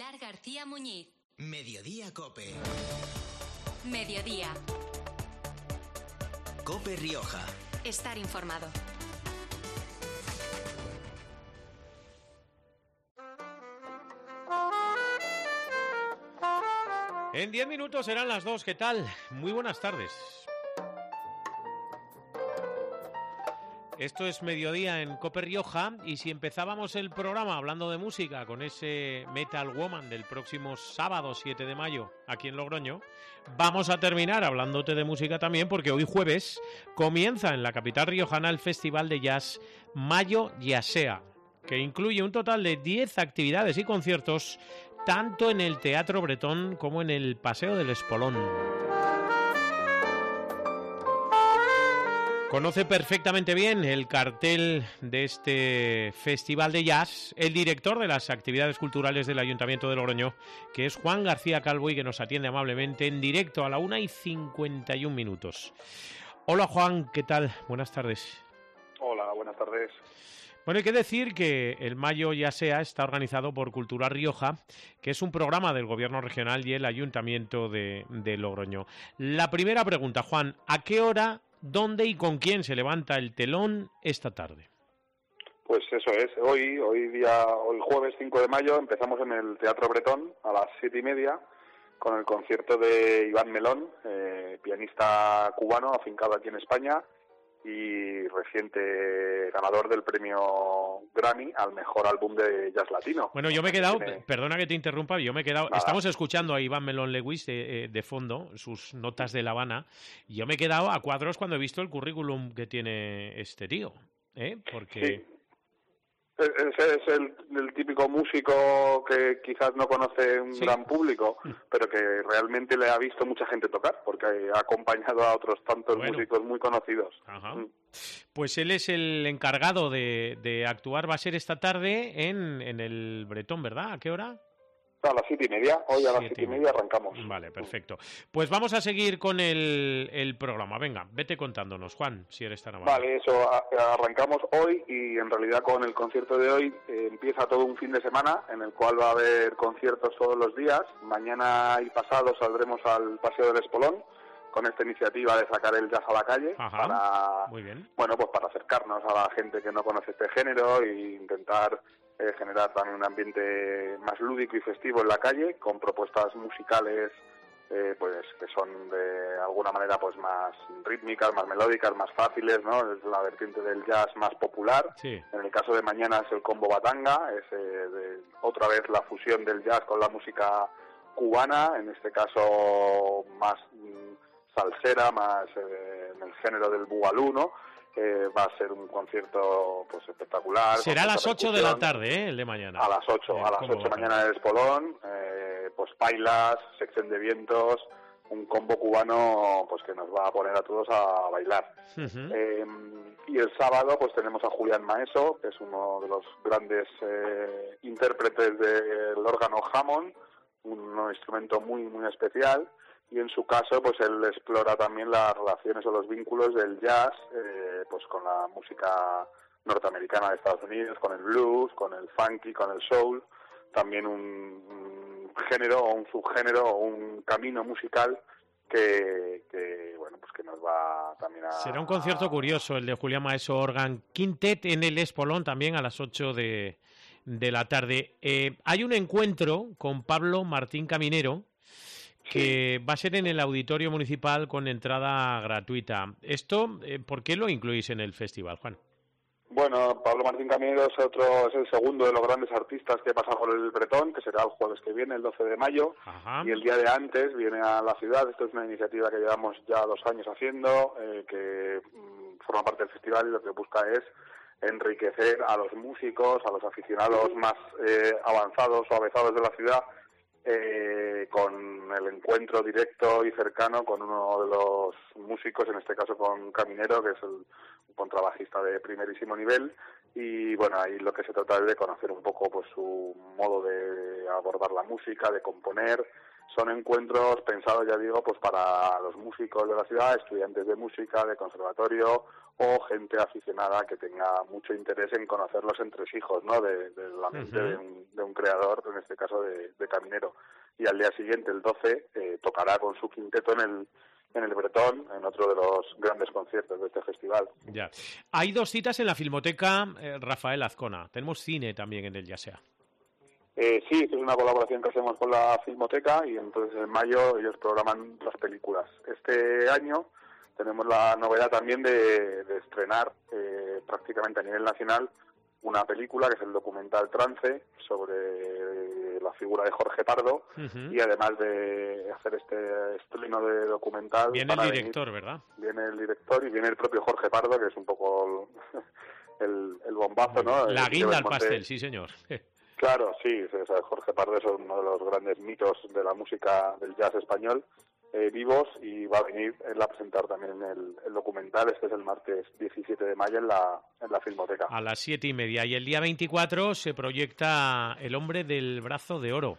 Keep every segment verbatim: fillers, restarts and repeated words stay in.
Pilar García Muñiz. Mediodía Cope. Mediodía. Cope Rioja. Estar informado. En diez minutos serán las dos. ¿Qué tal? Muy buenas tardes. Esto es Mediodía en Cope Rioja, y si empezábamos el programa hablando de música con ese Metal Woman del próximo sábado siete de mayo aquí en Logroño, vamos a terminar hablándote de música también, porque hoy jueves comienza en la capital riojana el Festival de Jazz Mayo Jazzea, que incluye un total de diez actividades y conciertos tanto en el Teatro Bretón como en el Paseo del Espolón. Conoce perfectamente bien el cartel de este Festival de Jazz el director de las actividades culturales del Ayuntamiento de Logroño, que es Juan García Calvo, y que nos atiende amablemente en directo a la una y cincuenta y un minutos. Hola Juan, ¿qué tal? Buenas tardes. Hola, buenas tardes. Bueno, hay que decir que el Mayo Jazzea está organizado por Cultura Rioja, que es un programa del Gobierno regional y el Ayuntamiento de, de Logroño. La primera pregunta, Juan, ¿a qué hora, dónde y con quién se levanta el telón esta tarde? Pues eso es, hoy, hoy día, hoy jueves cinco de mayo, empezamos en el Teatro Bretón a las siete y media con el concierto de Iván Melón, eh, pianista cubano afincado aquí en España y reciente ganador del premio Grammy al mejor álbum de jazz latino. Bueno, yo me he quedado, tiene... perdona que te interrumpa, yo me he quedado, Nada. Estamos escuchando a Iván Melón Lewis de, de fondo, sus notas de La Habana, y yo me he quedado a cuadros cuando he visto el currículum que tiene este tío, ¿eh? Porque... Sí. Ese es el, el típico músico que quizás no conoce un sí. gran público, pero que realmente le ha visto mucha gente tocar, porque ha acompañado a otros tantos bueno. músicos muy conocidos. Ajá. Mm. Pues él es el encargado de, de actuar, va a ser esta tarde en, en el Bretón, ¿verdad? ¿A qué hora? A las siete y media, hoy a las siete y media arrancamos. Vale, perfecto. Pues vamos a seguir con el, el programa. Venga, vete contándonos, Juan, si eres tan amable. Vale, eso, arrancamos hoy y en realidad con el concierto de hoy eh, empieza todo un fin de semana en el cual va a haber conciertos todos los días. Mañana y pasado saldremos al Paseo del Espolón con esta iniciativa de sacar el jazz a la calle. Ajá, para, muy bien. Bueno, pues para acercarnos a la gente que no conoce este género e intentar eh, generar también un ambiente más lúdico y festivo en la calle, con propuestas musicales eh, pues que son de alguna manera pues más rítmicas, más melódicas, más fáciles, ¿no? Es la vertiente del jazz más popular. Sí. En el caso de mañana es el combo batanga, es eh, de, otra vez la fusión del jazz con la música cubana, en este caso más mm, salsera, más eh, en el género del bugalú, ¿no? Eh, va a ser un concierto pues espectacular. Será a las ocho de la tarde, ¿eh? El de mañana. A las ocho, eh, a las ocho mañana en el Espolón, eh, pues bailas, sección de vientos, un combo cubano pues que nos va a poner a todos a bailar. Uh-huh. Eh, y el sábado pues tenemos a Julián Maeso, que es uno de los grandes eh, intérpretes del órgano Hammond, un instrumento muy muy especial. Y en su caso, pues él explora también las relaciones o los vínculos del jazz, eh, pues con la música norteamericana de Estados Unidos, con el blues, con el funky, con el soul, también un, un género o un subgénero o un camino musical que, que bueno, pues que nos va también a... Será un concierto curioso el de Julián Maeso Organ Quintet en el Espolón también a las ocho de, de la tarde. Eh, hay un encuentro con Pablo Martín Caminero, que va a ser en el Auditorio Municipal con entrada gratuita. ¿Esto eh, por qué lo incluís en el festival, Juan? Bueno, Pablo Martín Caminero es, otro, es el segundo de los grandes artistas que pasa por el Bretón, que será el jueves que viene, el doce de mayo. Ajá. Y el día de antes viene a la ciudad. Esto es una iniciativa que llevamos ya dos años haciendo, eh, que mm, forma parte del festival y lo que busca es enriquecer a los músicos, a los aficionados más eh, avanzados o avezados de la ciudad, Eh, con el encuentro directo y cercano con uno de los músicos, en este caso con Caminero, que es el un contrabajista de primerísimo nivel, y bueno, ahí lo que se trata es de conocer un poco pues su modo de abordar la música, de componer. Son encuentros pensados, ya digo, pues para los músicos de la ciudad, estudiantes de música, de conservatorio o gente aficionada que tenga mucho interés en conocer los entresijos, ¿no?, de, de la mente uh-huh. de, un, de un creador, en este caso de, de Caminero. Y al día siguiente, el doce, eh, tocará con su quinteto en el en el Bretón, en otro de los grandes conciertos de este festival. Ya. Hay dos citas en la Filmoteca eh, Rafael Azcona. Tenemos cine también en el Yasea. Eh, sí, es una colaboración que hacemos con la Filmoteca y entonces en mayo ellos programan las películas. Este año tenemos la novedad también de, de estrenar eh, prácticamente a nivel nacional una película que es el documental Trance sobre la figura de Jorge Pardo uh-huh. y además de hacer este estreno de documental... Viene el director, venir, ¿verdad? Viene el director y viene el propio Jorge Pardo, que es un poco el, el, el bombazo, ¿no? La el, guinda al pastel, sí señor. Claro, sí, o sea, Jorge Pardo es uno de los grandes mitos de la música del jazz español, eh, vivos, y va a venir él a presentar también el, el documental. Este es el martes diecisiete de mayo en la, en la Filmoteca. A las siete y media. Y el día veinticuatro se proyecta El hombre del brazo de oro.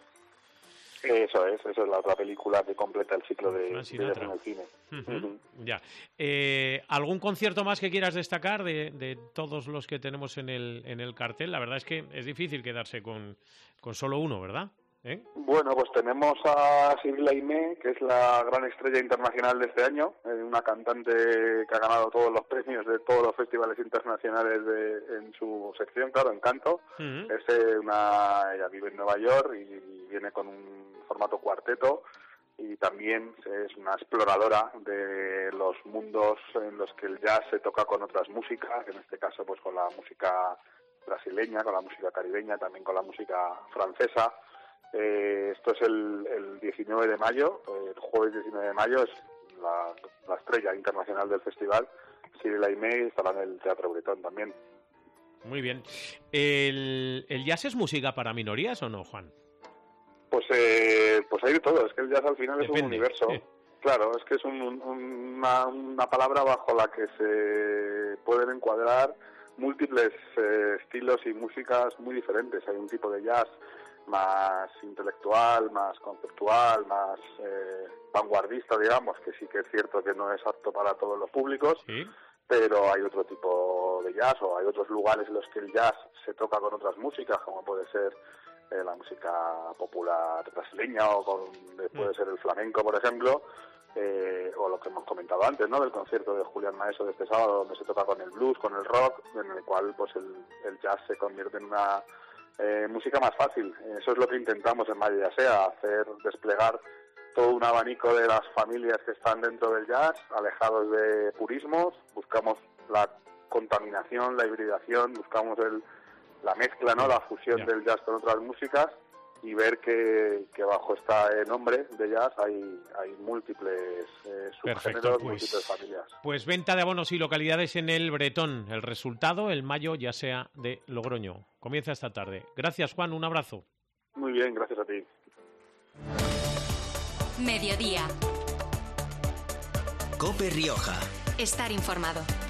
Eso es, esa es la otra película que completa el ciclo de, de en el cine. Uh-huh. Uh-huh. Ya. Eh, ¿Algún concierto más que quieras destacar de, de todos los que tenemos en el, en el cartel? La verdad es que es difícil quedarse con, con solo uno, ¿verdad? ¿Eh? Bueno, pues tenemos a Cyril Aimé, que es la gran estrella internacional de este año, eh, una cantante que ha ganado todos los premios de todos los festivales internacionales de, en su sección, claro, en canto. Uh-huh. Es eh, una, ella vive en Nueva York y, y viene con un formato cuarteto, y también es una exploradora de los mundos en los que el jazz se toca con otras músicas, en este caso pues con la música brasileña, con la música caribeña, también con la música francesa. Eh, esto es el, el diecinueve de mayo, el jueves diecinueve de mayo, es la, la estrella internacional del festival. Cyril Aimé estará en el Teatro Bretón también. Muy bien. ¿El, ¿El jazz es música para minorías o no, Juan? Pues eh, pues hay de todo, es que el jazz al final Depende. Es un universo. Sí. Claro, es que es un, un, una, una palabra bajo la que se pueden encuadrar múltiples eh, estilos y músicas muy diferentes. Hay un tipo de jazz más intelectual, más conceptual, más eh, vanguardista, digamos, que sí que es cierto que no es apto para todos los públicos, ¿sí? Pero hay otro tipo de jazz, o hay otros lugares en los que el jazz se toca con otras músicas, como puede ser eh, la música popular brasileña, o con, puede ser el flamenco, por ejemplo, eh, o lo que hemos comentado antes, ¿no?, del concierto de Julián Maeso de este sábado, donde se toca con el blues, con el rock, en el cual pues el, el jazz se convierte en una Eh, música más fácil. Eso es lo que intentamos en Mayo Yasea, hacer desplegar todo un abanico de las familias que están dentro del jazz, alejados de purismos. Buscamos la contaminación, la hibridación, buscamos el, la mezcla, ¿no?, la fusión yeah. del jazz con otras músicas, y ver que, que bajo este nombre de jazz hay, hay múltiples eh, subgéneros, pues, múltiples familias. Pues venta de abonos y localidades en el Bretón. El resultado, el Mayo Yasea de Logroño. Comienza esta tarde. Gracias, Juan, un abrazo. Muy bien, gracias a ti. Mediodía. COPE Rioja. Estar informado.